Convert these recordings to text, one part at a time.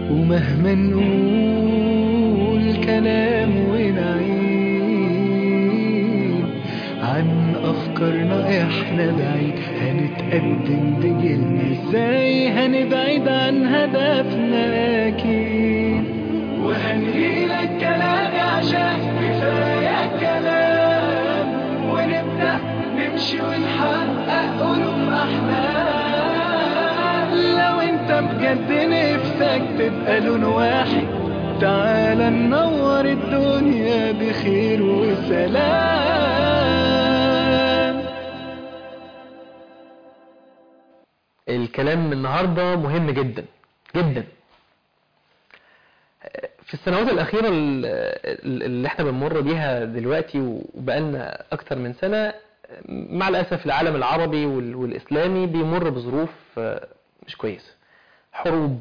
ومهما نقول كلام ونعيد عن أفكارنا إحنا بعيد، هنتقدم بجيلنا إزاي هنبعد عن هدفنا أكيد. وهنهيلك كلامي عشان كفاية كلام، ونبدأ نمشي ونحقق ألوف أحلام. لو أنت بجد نفسك تبقى لون واحد، تعال ننور الدنيا بخير وسلام. الكلام النهاردة مهم جدا جدا. في السنوات الأخيرة اللي احنا بنمر بيها دلوقتي وبقالنا أكتر من سنة، مع الأسف العالم العربي والإسلامي بيمر بظروف مش كويسة، حروب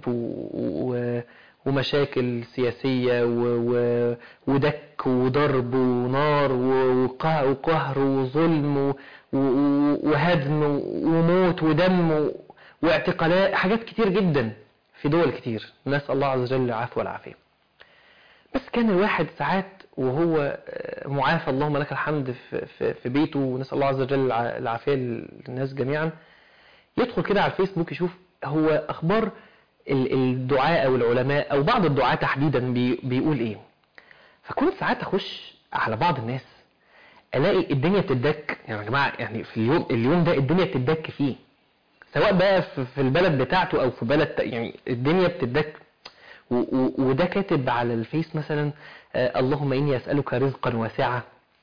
ومشاكل سياسية ودك وضرب ونار وقهر وظلم وهدم وموت ودم واعتقالات، حاجات كتير جدا في دول كتير، نسأل الله عز وجل العفو والعافية. بس كان الواحد ساعات وهو معافى اللهم لك الحمد في بيته، ونسأل الله عز وجل العافية للناس جميعا، يدخل كده على الفيسبوك يشوف هو أخبار الدعاء أو العلماء أو بعض الدعاء تحديدا بيقول إيه. فكنت ساعات أخش على بعض الناس ألاقي الدنيا بتدك، يعني يا جماعة يعني في اليوم ده الدنيا بتدك فيه، سواء بقى في البلد بتاعته أو في بلد، يعني الدنيا بتدك. وده كاتب على الفيس مثلا اللهم إني أسألك رزقا واسعا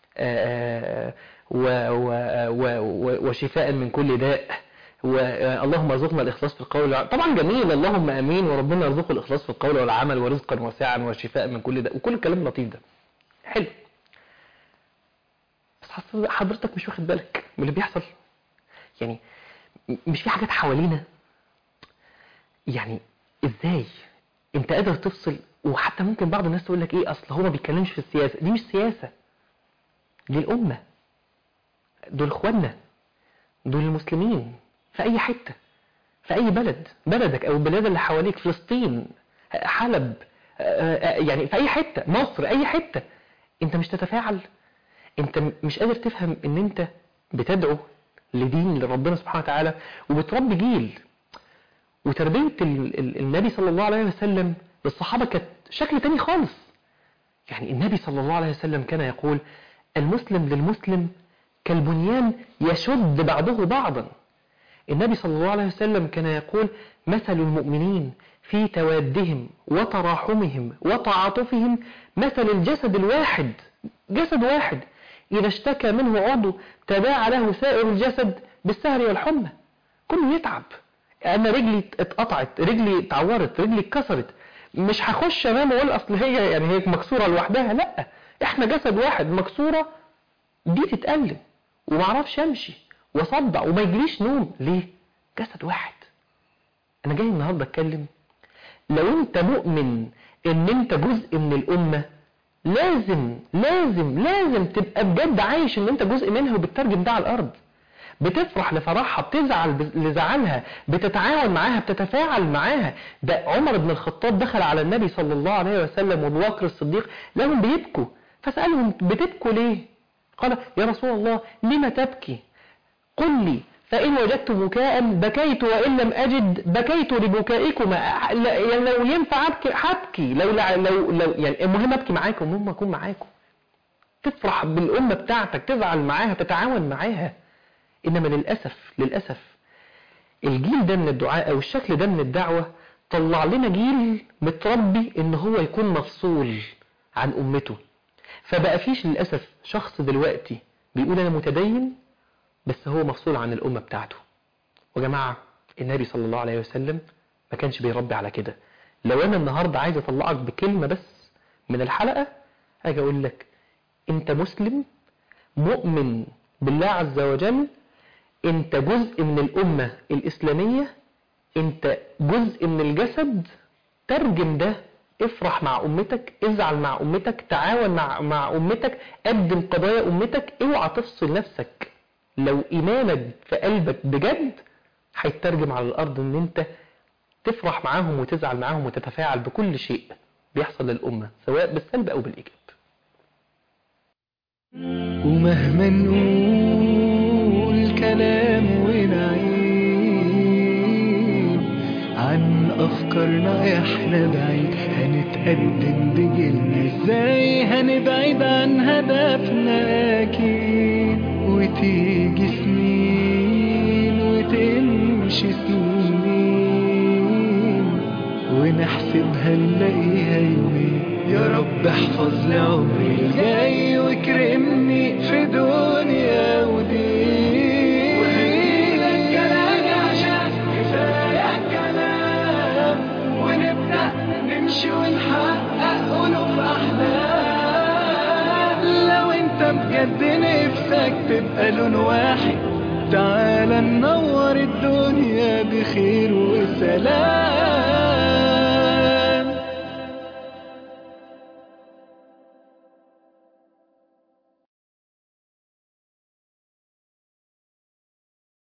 وشفاء من كل داء، اللهم ارزقنا الإخلاص في القول. طبعا جميل، اللهم أمين، وربنا يرزقه الإخلاص في القول والعمل ورزقا واسعا وشفاء من كل داء، وكل الكلام اللطيف ده حلو. بس حضرتك مش واخد بالك من اللي بيحصل، يعني مش في حاجات حوالينا، يعني ازاي انت قادر تفصل؟ وحتى ممكن بعض الناس تقول لك ايه، اصل هو ما بيتكلمش في السياسة. دي مش سياسة، دي الأمة، دول اخواننا، دول المسلمين في اي حتة، في اي بلد، بلدك او البلاد اللي حواليك، فلسطين، حلب، يعني في اي حتة، مصر، اي حتة. انت مش تتفاعل؟ انت مش قادر تفهم ان انت بتدعو لدين لربنا سبحانه وتعالى وبتربي جيل؟ وتربية النبي صلى الله عليه وسلم للصحابة كانت شكل تاني خالص. يعني النبي صلى الله عليه وسلم كان يقول المسلم للمسلم كالبنيان يشد بعضه بعضا. النبي صلى الله عليه وسلم كان يقول مثل المؤمنين في توادهم وتراحمهم وتعاطفهم مثل الجسد الواحد، جسد واحد إذا اشتكى منه عضو تداعى له سائر الجسد بالسهر والحمى. كله يتعب. أنا رجلي اتقطعت، رجلي اتعورت، رجلي اتكسرت، مش هخش أنام وأقول أصل هي يعني هي مكسورة لوحدها، لا، إحنا جسد واحد، مكسورة دي تتألم ومعرفش أمشي وأصدع وما يجريش نوم، ليه؟ جسد واحد. أنا جاي النهاردة أتكلم، لو أنت مؤمن إن أنت جزء من الأمة، لازم لازم لازم تبقى بجد عايش إن أنت جزء منها وبتترجم ده على الأرض. بتفرح لفرحها، بتزعل لزعلها، بتتعاون معاها، بتتفاعل معاها. ده عمر بن الخطاب دخل على النبي صلى الله عليه وسلم وابو بكر الصديق لهم بيبكوا، فسألهم بتبكوا ليه؟ قال يا رسول الله لما تبكي؟ قل لي فإن وجدت بكاء بكيت وإن لم أجد بكيت لبكائكما. يعني لو ينفع أبكي هبكي، لو يعني المهم أبكي معاكم، المهم أكون معاكم. تفرح بالأمة بتاعتك، تزعل معاها، تتعاون معاها. إنما للأسف الجيل ده من الدعاء أو الشكل ده من الدعوة طلع لنا جيل متربي إن هو يكون مفصول عن أمته. فبقى فيش للأسف شخص دلوقتي بيقول أنا متدين بس هو مفصول عن الأمة بتاعته. وجماعة النبي صلى الله عليه وسلم ما كانش بيربي على كده. لو أنا النهاردة عايز أطلعك بكلمة بس من الحلقة، هاجي أقول لك أنت مسلم مؤمن بالله عز وجل، انت جزء من الأمة الإسلامية، انت جزء من الجسد. ترجم ده، افرح مع أمتك، ازعل مع أمتك، تعاون مع أمتك، قدم قضايا أمتك. اوعى تفصل نفسك. لو إيمانك في قلبك بجد هيترجم على الأرض ان انت تفرح معاهم وتزعل معاهم وتتفاعل بكل شيء بيحصل للأمة سواء بالسلب أو بالإيجاب. ومهما نقول كلام ونعيد عن أفكارنا احنا بعيد، هنتقدم بجيلنا ازاي هنبعد عن هدفنا أكيد. وتيجي سنين وتمشي سنين ونحسبها نلاقيها يومين. يا رب احفظ لي عمري الجاي واكرمني في دنيا ودين. وهجيلك كلام عشان كفاية كلام، ونبدأ نمشي ونحقق ألوف أحلام. لو انت بجد نفسك تبقى لون واحد، تعال ننور الدنيا بخير وسلام.